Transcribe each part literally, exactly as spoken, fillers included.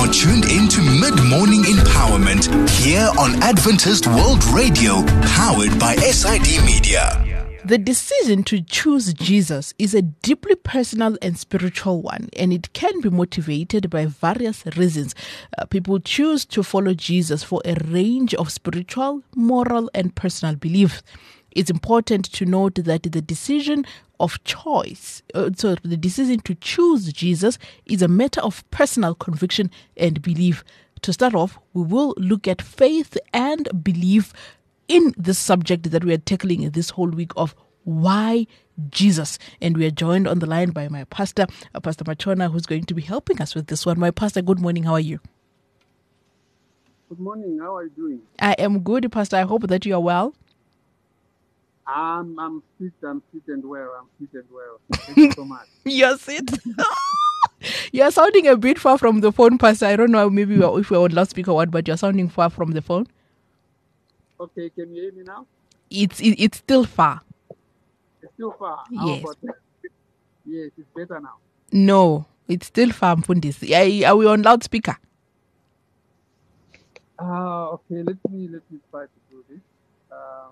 You're tuned into Mid-Morning Empowerment here on Adventist World Radio, powered by S I D Media. The decision to choose Jesus is a deeply personal and spiritual one, and it can be motivated by various reasons. Uh, people choose to follow Jesus for a range of spiritual, moral, and personal beliefs. It's important to note that the decision of choice, uh, so the decision to choose Jesus is a matter of personal conviction and belief. To start off, we will look at faith and belief in the subject that we are tackling this whole week of why Jesus. And we are joined on the line by my pastor, uh, Pastor Machona, who's going to be helping us with this one. My pastor, good morning. How are you? Good morning. How are you doing? I am good, Pastor. I hope that you are well. I'm, I'm fit. I'm fit and well. I'm fit and well. Thank you so much. You're fit. You're sounding a bit far from the phone, Pastor. I don't know maybe we're, if we're on loudspeaker or what, but you're sounding far from the phone. Okay, can you hear me now? It's it, it's still far. It's still far. Yes. How about yes, it's better now. No, it's still far, Mpundisi. Are, are we on loudspeaker? Ah, uh, okay. Let me let me try to do this. Um,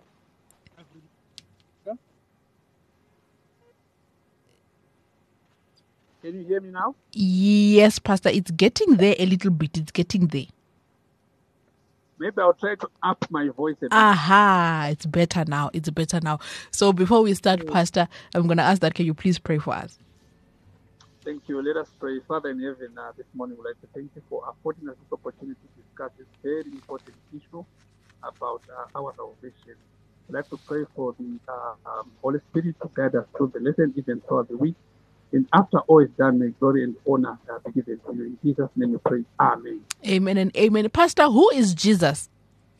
Can you hear me now? Yes, Pastor. It's getting there a little bit. It's getting there. Maybe I'll try to up my voice a bit. Aha, it's better now. It's better now. So before we start, mm. Pastor, I'm going to ask that, can you please pray for us? Thank you. Let us pray. Father in heaven, uh, this morning we'd like to thank you for affording us this opportunity to discuss this very important issue about uh, our salvation. We'd like to pray for the uh, um, Holy Spirit to guide us through the lesson even throughout the week. And after all is done, may glory and honor uh, be given to you. In Jesus' name we pray. Amen. Amen and amen. Pastor, who is Jesus?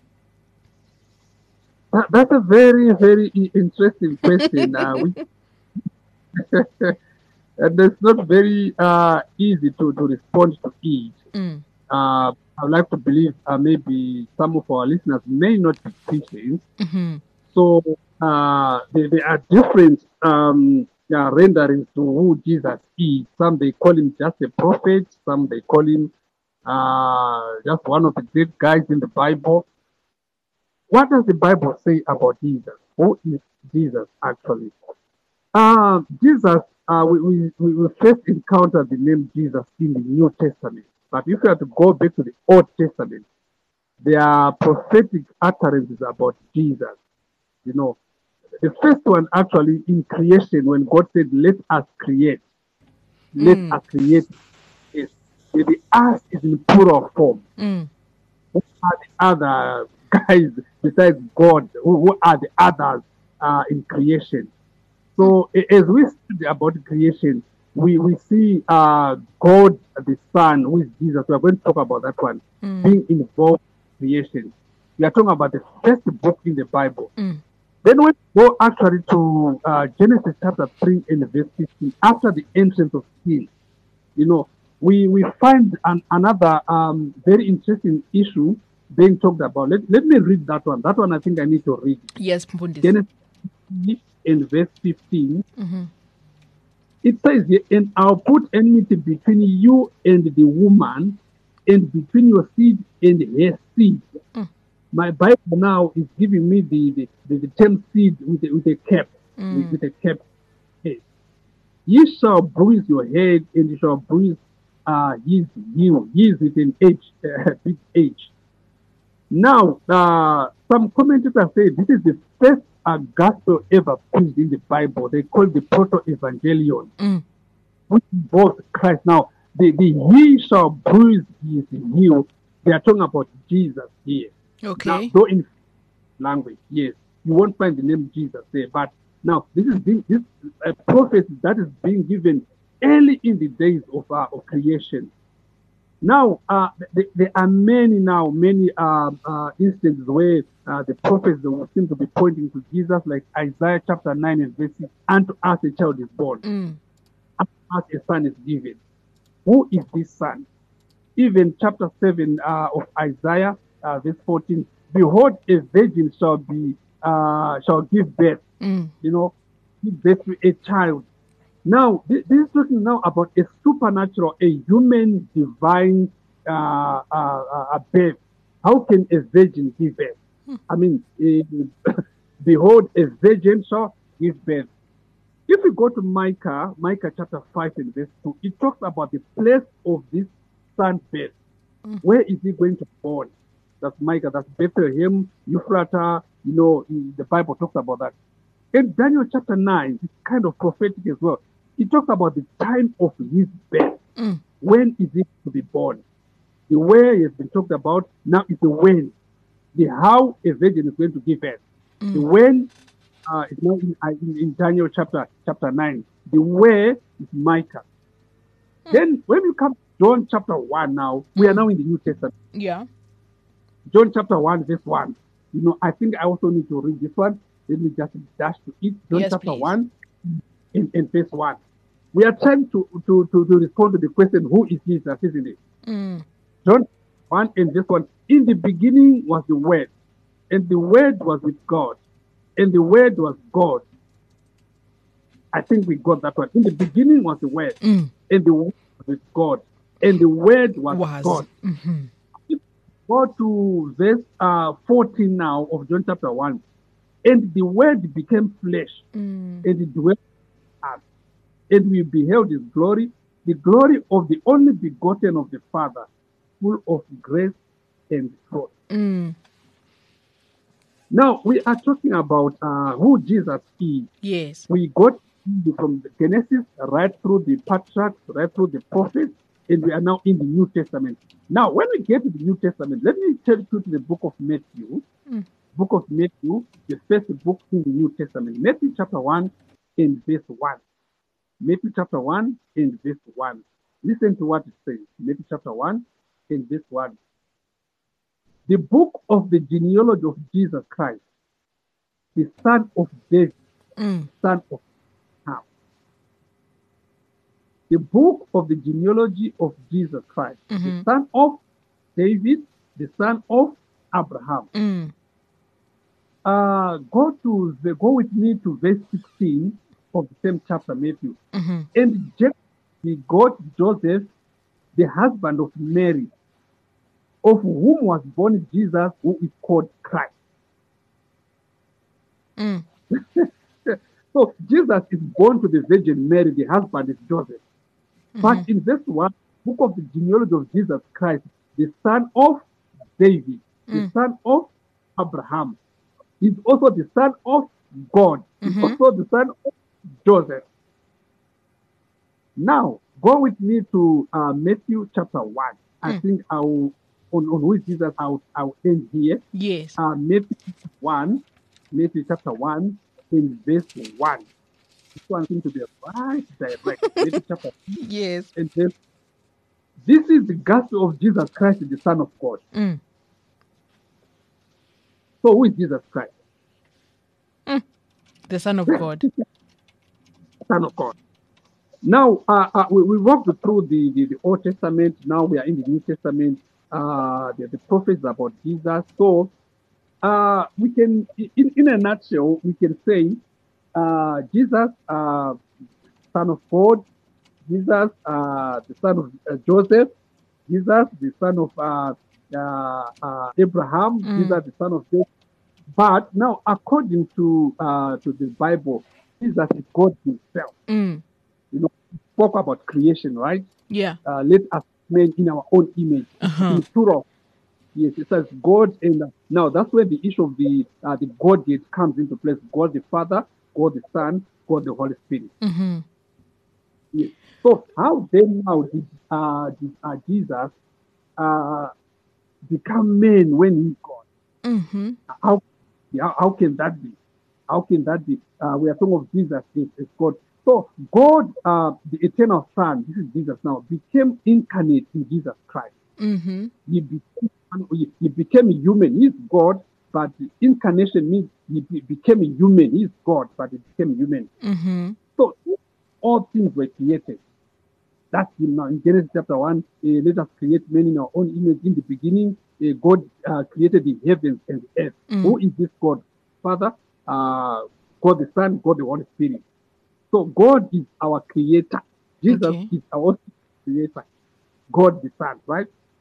Uh, that's a very, very interesting question. uh, we, and it's not very uh, easy to, to respond to each. Mm. Uh, I would like to believe uh, maybe some of our listeners may not be Christians. Mm-hmm. So uh, there, there are different um, Yeah, renderings to who Jesus is. Some they call him just a prophet. Some they call him uh, just one of the great guys in the Bible. What does the Bible say about Jesus? Who is Jesus actually? Uh, Jesus, uh, we, we, we first encountered the name Jesus in the New Testament. But if you have to go back to the Old Testament, there are prophetic utterances about Jesus. You know, the first one actually in creation, when God said, let us create. Let mm. us create. Yes. The earth is in plural form. Mm. Who are the other guys besides God? Who, who are the others uh, in creation? So mm. as we study about creation, we, we see uh, God the Son, who is Jesus. We are going to talk about that one, mm. being involved in creation. We are talking about the first book in the Bible. Mm. Then we go actually to uh, Genesis chapter three and verse fifteen. After the entrance of sin, you know, we, we find an, another um, very interesting issue being talked about. Let, let me read that one. That one I think I need to read. Yes, Mpundisi. Genesis three and verse fifteen. Mm-hmm. It says here, and I'll put enmity between you and the woman, and between your seed and her seed. Mm. My Bible now is giving me the, the, the, the term seed with a, with a cap. Mm. With, with a cap. Head. Ye shall bruise your head, and you shall bruise uh, his heel. He is with an H, uh, big H. Now, uh, some commentators say this is the first uh, gospel ever preached in the Bible. They call it the Proto-Evangelion, mm. which involves Christ. Now, the, the he shall bruise his heel. They are talking about Jesus here. Okay. Now, though in language, yes, you won't find the name Jesus there. But now, this is being, this uh, prophecy that is being given early in the days of uh, of creation. Now, uh, th- there are many now, many uh, uh, instances where uh, the prophets will seem to be pointing to Jesus, like Isaiah chapter nine and verse six, unto us a child is born, mm. unto us a son is given. Who is this son? Even chapter seven uh, of Isaiah, uh, verse fourteen, behold, a virgin shall be uh, shall give birth, mm. you know, give birth to a child. Now, this, this is talking now about a supernatural, a human, divine uh, uh, a birth? How can a virgin give birth? Hmm. I mean, uh, behold, a virgin shall give birth. If we go to Micah, Micah chapter five and verse two, it talks about the place of this son's birth. Mm. Where is he going to be born? That's Micah, that's Bethlehem, Ephrata, you know, the Bible talks about that. In Daniel chapter nine, it's kind of prophetic as well. It talks about the time of his birth. Mm. When is he to be born? The where has been talked about, now is the when. The how a virgin is going to give birth. Mm. The when uh, is now in, uh, in, in Daniel chapter chapter nine. The where is Micah. Mm. Then when you come to John chapter one now, we mm. are now in the New Testament. Yeah. John chapter one, verse one. You know, I think I also need to read this one. Let me just dash to it. John yes, chapter please. one, in, in verse one. We are trying to, to, to, to respond to the question, who is Jesus, isn't it? Mm. John one and verse one. In the beginning was the Word, and the Word was with God, and the Word was God. I think we got that one. In the beginning was the Word, mm. and the Word was with God, and the Word was, was. God. Mm-hmm. Go to verse uh, fourteen now of John chapter one. And the Word became flesh, mm. and it dwelt with us. And we beheld his glory, the glory of the only begotten of the Father, full of grace and truth. Mm. Now, we are talking about uh, who Jesus is. Yes. We got from the Genesis right through the patriarchs, right through the prophets, and we are now in the New Testament. Now, when we get to the New Testament, let me take you to the book of Matthew. Mm. Book of Matthew, the first book in the New Testament. Matthew chapter one and verse one. Matthew chapter one and verse one. Listen to what it says. Matthew chapter one and verse one. The book of the genealogy of Jesus Christ, the son of David, mm. son of Ham. The book of the genealogy of Jesus Christ, mm-hmm. the son of David, the son of Abraham. Mm. Uh, go to the, go with me to verse sixteen of the same chapter, Matthew. Mm-hmm. And Jacob begot Joseph, the husband of Mary, of whom was born Jesus, who is called Christ. Mm. So Jesus is born to the Virgin Mary, the husband is Joseph. Mm-hmm. But in verse one, book of the genealogy of Jesus Christ, the son of David, mm. the son of Abraham. He's also the son of God. He's mm-hmm. also the son of Joseph. Now, go with me to uh, Matthew chapter one. Mm. I think I'll, on, on who is Jesus, I'll, I'll end here. Yes. Uh, Matthew one, Matthew chapter one, in verse one. This one seems to be right direct. Matthew chapter one. Yes. And then, this is the gospel of Jesus Christ, the Son of God. Mm. So who is Jesus Christ? Mm. The Son of God. Son of God. Now, uh, uh, we, we walked through the, the, the Old Testament. Now we are in the New Testament. Uh, the, the prophets about Jesus. So uh, we can, in, in a nutshell, we can say uh, Jesus, uh, Son of God. Jesus, uh, the son of uh, Joseph. Jesus, the son of uh, uh, uh, Abraham. Mm. Jesus, the son of Jacob. But now, according to uh, to the Bible, Jesus is God himself. Mm. You know, we spoke about creation, right? Yeah. Uh, let us make in our own image. Uh-huh. In plural. Yes, it says God. And uh, now that's where the issue of the uh, the Godhead comes into place. God the Father, God the Son, God the Holy Spirit. Mm-hmm. Yes. So how then now did, uh, did uh, Jesus uh, become man when he's God? Mm-hmm. How, how how can that be? How can that be? Uh, we are talking of Jesus as, as God. So God, uh, the eternal Son, this is Jesus now, became incarnate in Jesus Christ. Mm-hmm. He became he became a human. He's God, but the incarnation means he became a human. He's God, but he became human. Mm-hmm. So all things were created. That's him now. In Genesis chapter one, uh, let us create men in our own image. In the beginning, uh, God uh, created the heavens and the earth. Mm. Who is this God? Father, uh, God the Son, God the Holy Spirit. So God is our creator. Jesus okay. is our creator. God the Son, right?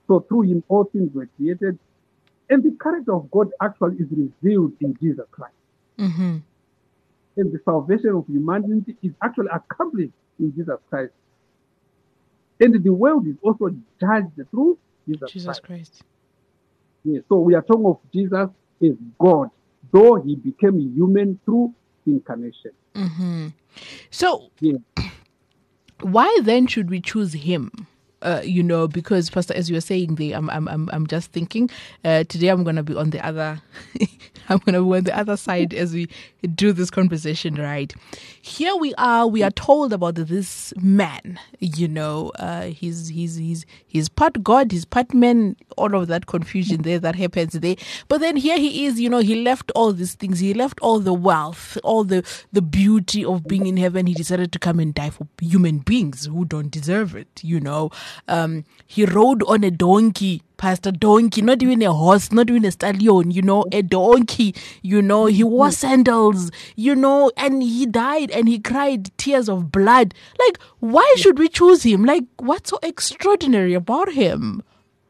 So through him, all things were created. And the character of God actually is revealed in Jesus Christ. Mm-hmm. And the salvation of humanity is actually accomplished in Jesus Christ. And the world is also judged through Jesus, Jesus Christ. Christ. Yeah, so we are talking of Jesus as God, though he became human through incarnation. Mm-hmm. So, Yeah. why then should we choose him? Uh, you know, because Pastor, as you were saying, there, I'm, I'm, I'm, I'm just thinking. Uh, today, I'm gonna be on the other. I'm gonna be on the other side as we do this conversation. Right here, we are. We are told about this man. You know, uh, he's he's he's he's part God, he's part man. All of that confusion there that happens there. But then here he is. You know, he left all these things. He left all the wealth, all the the beauty of being in heaven. He decided to come and die for human beings who don't deserve it. You know. Um, he rode on a donkey, Pastor Donkey, not even a horse, not even a stallion, you know, a donkey, you know, he wore sandals, you know, and he died and he cried tears of blood. Like, why should we choose him? Like, what's so extraordinary about him?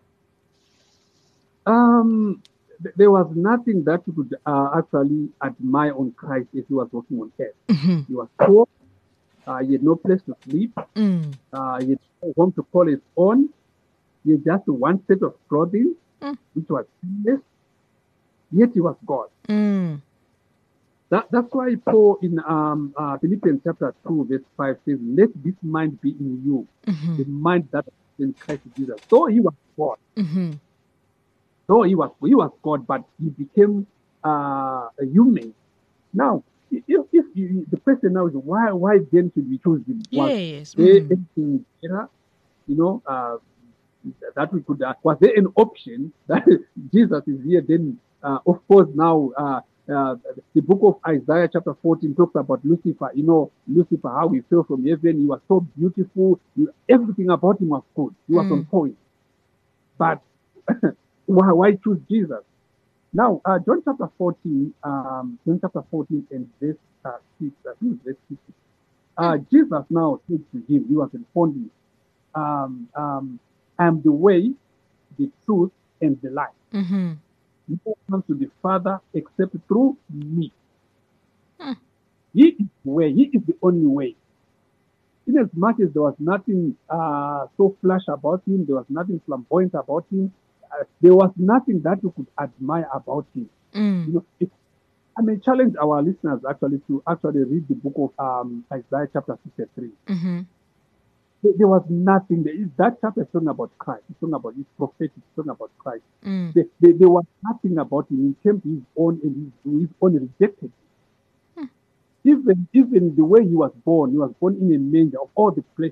Um, th- there was nothing that you could uh, actually admire on Christ if he was walking on earth. Mm-hmm. He was poor. Uh, he had no place to sleep. Mm. Uh, he had no home to call his own. He had just one set of clothing, Mm. which was seamless. Yet he was God. Mm. That, that's why Paul in um, uh, Philippians chapter two, verse five says, "Let this mind be in you, Mm-hmm. the mind that was in Christ Jesus." So he was God. Mm-hmm. So he was he was God, but he became uh, a human. Now, if, if you, the question now is why why then should we choose him? Was Yes. there Mm. anything better? You know, uh, that we could. Uh, was there an option that Jesus is here? Then, uh, of course, now uh, uh, the book of Isaiah, chapter fourteen, talks about Lucifer. You know, Lucifer, how he fell from heaven. He was so beautiful. He, everything about him was good. He was Mm. on point. But why, why choose Jesus? Now, uh, John chapter fourteen, um, John chapter fourteen and verse uh, six, I think it's verse six. Uh, Jesus now said to him, he was responding, um, um, I am the way, the truth, and the life. Mm-hmm. No one comes to the Father except through me. Hmm. He is the way, he is the only way. In as much as there was nothing uh, so flash about him, there was nothing flamboyant about him, uh, there was nothing that you could admire about him. Mm. You know, if, I may challenge our listeners actually to actually read the book of um, Isaiah chapter fifty-three. Mm-hmm. There, there was nothing there. That chapter is talking about Christ. It's talking about his prophetic. It's talking about Christ. Mm. There, there, there was nothing about him. He came to his own and his, his own rejected him. Hmm. Even, even the way he was born, he was born in a manger of all the places.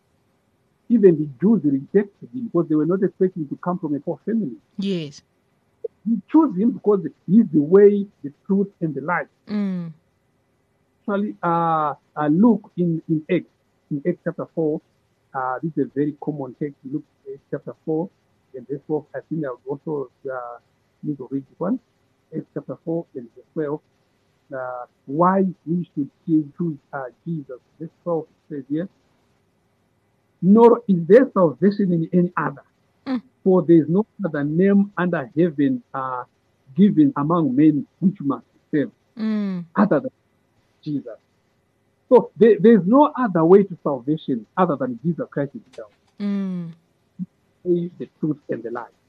Even the Jews rejected him because they were not expecting him to come from a poor family. Yes. We choose him because he's the way, the truth, and the life. Mm. Actually, uh, uh, look in, in Acts, in Acts chapter four, uh, this is a very common text. Look at Acts chapter four, and verse twelve. I think I would also uh, need to read this one. Acts chapter four and verse twelve. Uh, why we should choose uh, Jesus. Verse twelve says here, nor is there salvation in any other. Mm. For there is no other name under heaven uh, given among men which must be saved, Mm. other than Jesus. So there, there is no other way to salvation other than Jesus Christ himself. Mm. He is the truth and the life.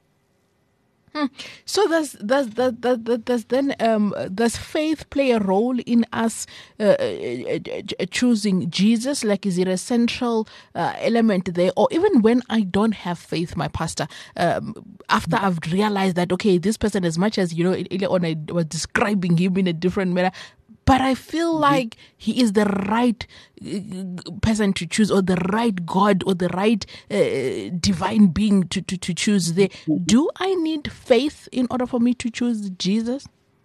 Hmm. So does does does does, does then um does faith play a role in us uh, uh, uh, choosing Jesus? Like, is it a central uh, element there? Or even when I don't have faith, my pastor, um, after I've realized that okay, this person, as much as you know, earlier on I was describing him in a different manner, but I feel mm-hmm. like he is the right uh, person to choose, or the right God, or the right uh, divine being to, to, to choose there. Mm-hmm. Do I need faith in order for me to choose Jesus?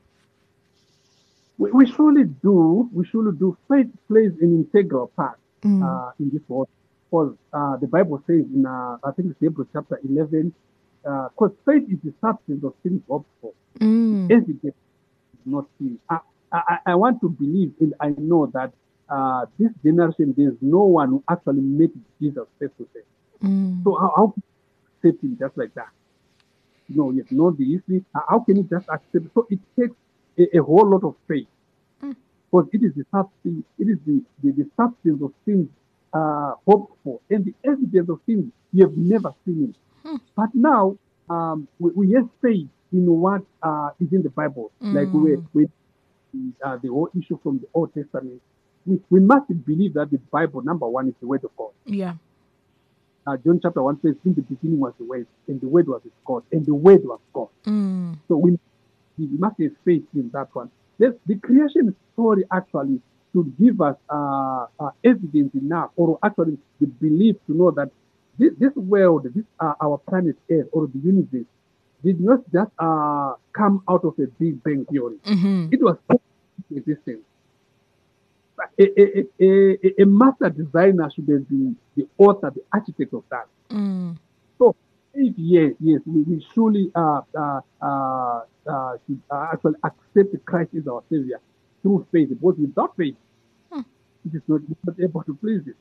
We, we surely do. We surely do. Faith plays an integral part mm. uh, in this world. Because uh, the Bible says in, uh, I think it's Hebrews chapter eleven, because uh, faith is the substance of things hoped for. Mm. Evidence is not seen. I, I, I want to believe, and I know that uh, this generation, there's no one who actually met Jesus face to face. Mm. So how, how accept him just like that. You know, you know the history. How can you just accept? So it takes a, a whole lot of faith, mm. because it is the substance, it is the, the, the substance of things uh, hoped for, and the evidence of things you have never seen. Mm. But now um, we, we have faith in what uh, is in the Bible, mm. like we with uh, the whole issue from the Old Testament. We, we must believe that the Bible, number one, is the Word of God. Yeah. Uh, John chapter one says, in the beginning was the Word, and the Word was with God, and the Word was God. Mm. So we, we must have faith in that one. This, the creation story actually should give us uh, uh, evidence enough, or actually the belief to know that this, this world, this uh, our planet Earth, or the universe, did not just uh, come out of a Big Bang theory. Mm-hmm. It was in existence. A, a, a, a master designer should have been the author, the architect of that. Mm. So, yes, yes, we, we surely uh, uh, uh, uh, should uh, actually accept Christ as our Savior through faith. Because without faith, mm. it is not, not able to please it.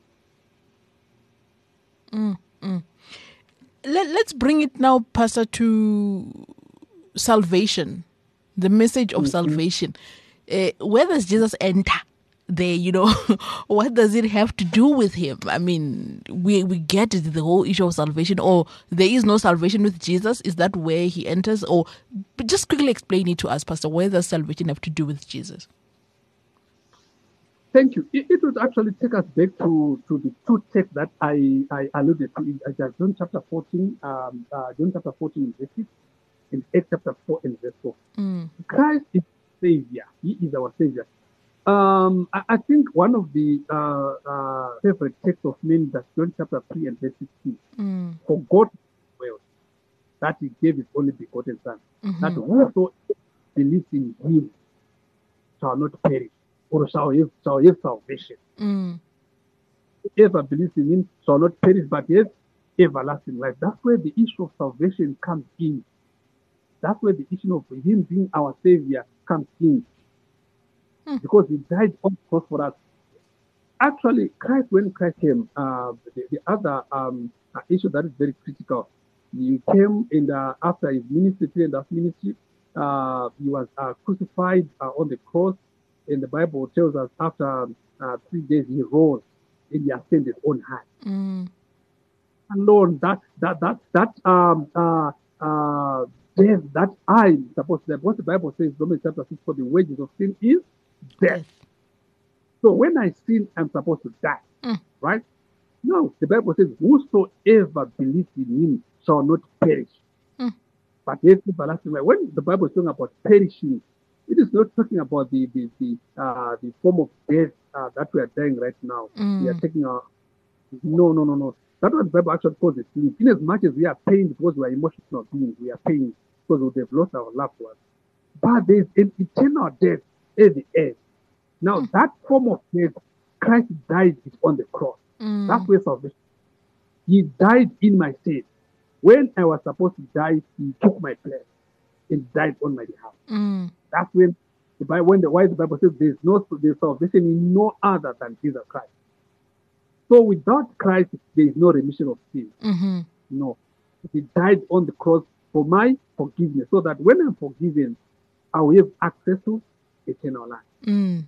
Mm, mm. Let, let's bring it now, Pastor, to salvation, the message of mm-hmm. salvation. Uh, where does Jesus enter? There, you know, what does it have to do with him? I mean, we we get it, the whole issue of salvation, or there is no salvation with Jesus. Is that where he enters? Or but just quickly explain it to us, Pastor. Where does salvation have to do with Jesus? Thank you. It, it would actually take us back to, to the two texts that I, I alluded to in uh, John chapter fourteen, um, uh, John chapter fourteen, verse six, and Acts chapter four and verse four. Mm. Christ is Savior. He is our Savior. Um, I, I think one of the uh, uh, favorite texts of many is John chapter three and verse sixteen. Mm. For God well that he gave his only begotten Son, mm-hmm. that whoso believes in him shall not perish, or shall have, shall have salvation. Mm. Whoever believes in him shall not perish, but have everlasting life. That's where the issue of salvation comes in. That's where the issue of him being our Savior comes in. Because he died on the cross for us. Actually, Christ, when Christ came, uh, the, the other um, issue that is very critical, he came and uh, after his ministry, three and a half ministry, uh, he was uh, crucified uh, on the cross. And the Bible tells us after uh, three days he rose and he ascended on high. Mm. Alone, that that that that um uh uh death that I supposed to. What the Bible says, Romans chapter six, for the wages of sin is death. So when I sin, I'm supposed to die, mm. right? No, the Bible says, whosoever believes in him shall not perish, mm. but have everlasting life. When the Bible is talking about perishing, it is not talking about the the the, uh, the form of death uh, that we are dying right now. Mm. We are taking our no, no, no, no. That's what the Bible actually calls it sleep. In as much as we are pain because we are emotional beings, we are pain because we have lost our loved ones. But there is an eternal death at the end. Now, mm. that form of death, Christ died it on the cross. Mm. That's where salvation. He died in my stead. When I was supposed to die, he took my place and died on my behalf. Mm. That's when the Bible, when the why the Bible says there's no there's salvation in no other than Jesus Christ. So without Christ, there is no remission of sin. Mm-hmm. No. He died on the cross for my forgiveness, so that when I'm forgiven, I will have access to eternal life. Mm.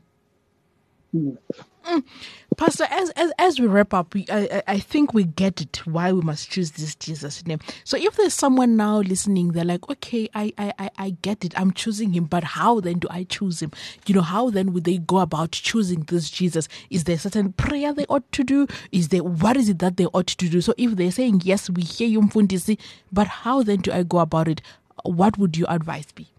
Mm. Mm. Pastor, as, as as we wrap up, we, I, I think we get it why we must choose this Jesus name. So if there's someone now listening, they're like, okay, I, I, I get it. I'm choosing him, but how then do I choose him? You know, how then would they go about choosing this Jesus? Is there a certain prayer they ought to do? Is there, what is it that they ought to do? So if they're saying, yes, we hear you, Mfundisi, but how then do I go about it? What would your advice be?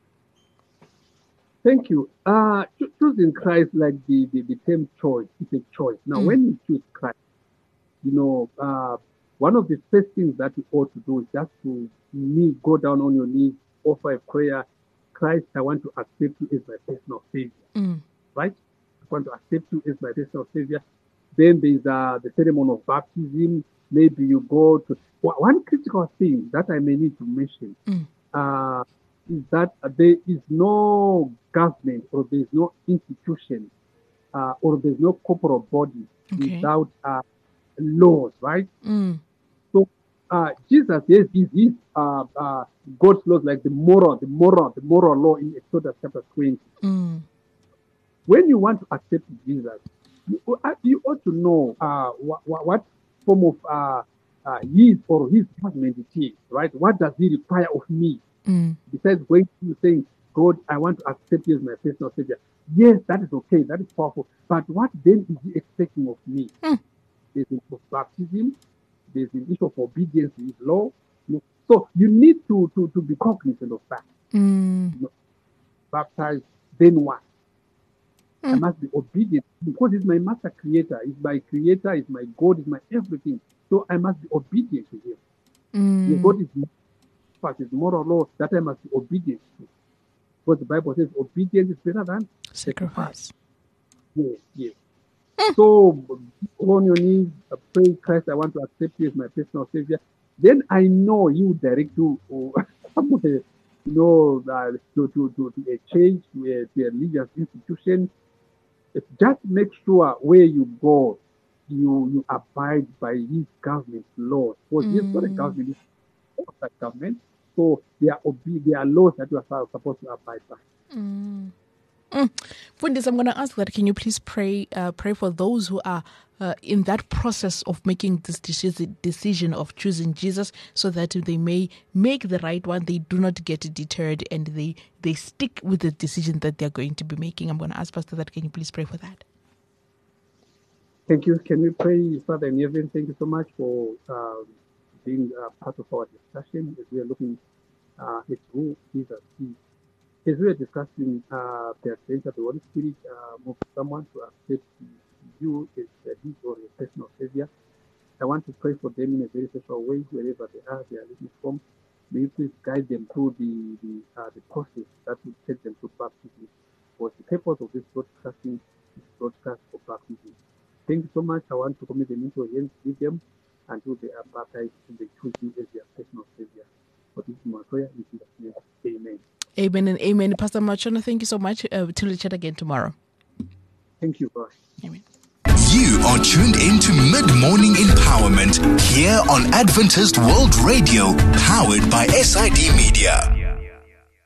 Thank you. Uh, choosing Christ, like the, the, the term choice, it's a choice. Now, mm. when you choose Christ, you know, uh, one of the first things that you ought to do is just to kneel, go down on your knees, offer a prayer. Christ, I want to accept you as my personal Savior. Mm. Right? I want to accept you as my personal Savior. Then there's uh, the ceremony of baptism. Maybe you go to... One critical thing that I may need to mention mm. uh, is that there is no government or there is no institution uh, or there is no corporate body okay. without uh, laws, right? Mm. So uh, Jesus, yes, is his uh, uh, God's laws, like the moral, the moral, the moral law in Exodus chapter twenty. Mm. When you want to accept Jesus, you, you ought to know uh, what, what form of uh, uh, his or his judgment it is, right? What does he require of me? Mm. Besides going to saying, God, I want to accept you as my personal savior. Yes, that is okay. That is powerful. But what then is he expecting of me? Mm. There's an issue of baptism. There's an issue of obedience to his law. So you need to, to, to be cognizant of that. Mm. You know, baptized, then what? Mm. I must be obedient because he's my master creator. He's my creator. He's my God. He's my everything. So I must be obedient to him. Mm. His God is fact, his moral law that I must be obedient to. Because the Bible says obedience is better than sacrifice. sacrifice. Yes, yes. Mm. So on your knees, pray, Christ, I want to accept you as my personal savior. Then I know you direct you somewhere, you know, uh, to, to, to, to a church, to a, to a religious institution. Just make sure where you go, you you abide by his government laws. Because mm. he's not a government, he's not a government. So there are, obe- there are laws that you are supposed to abide by. Mm. Mm. Fundis, I'm going to ask that. Can you please pray uh, pray for those who are uh, in that process of making this decision of choosing Jesus, so that they may make the right one, they do not get deterred, and they, they stick with the decision that they're going to be making. I'm going to ask Pastor that. Can you please pray for that? Thank you. Can we pray, Father in heaven? Thank you so much for um, being uh, part of our discussion as we are looking uh, at who Jesus is. As we are discussing uh, the advent of the Holy Spirit, uh, move someone to accept you as uh, his or your personal savior. I want to pray for them in a very special way, wherever they are, they are living from. May you please guide them through the the, uh, the process that will take them to baptism. For the purpose of this broadcasting is broadcast for baptism. Thank you so much. I want to commit them into your hands with them until they are baptized and they choose you as their personal savior. For this is my prayer in Jesus' name. Amen. Amen and amen. Pastor Machona, thank you so much. Uh, till we chat again tomorrow. Thank you, God. Amen. You are tuned into Mid-Morning Empowerment here on Adventist World Radio, powered by S I D Media.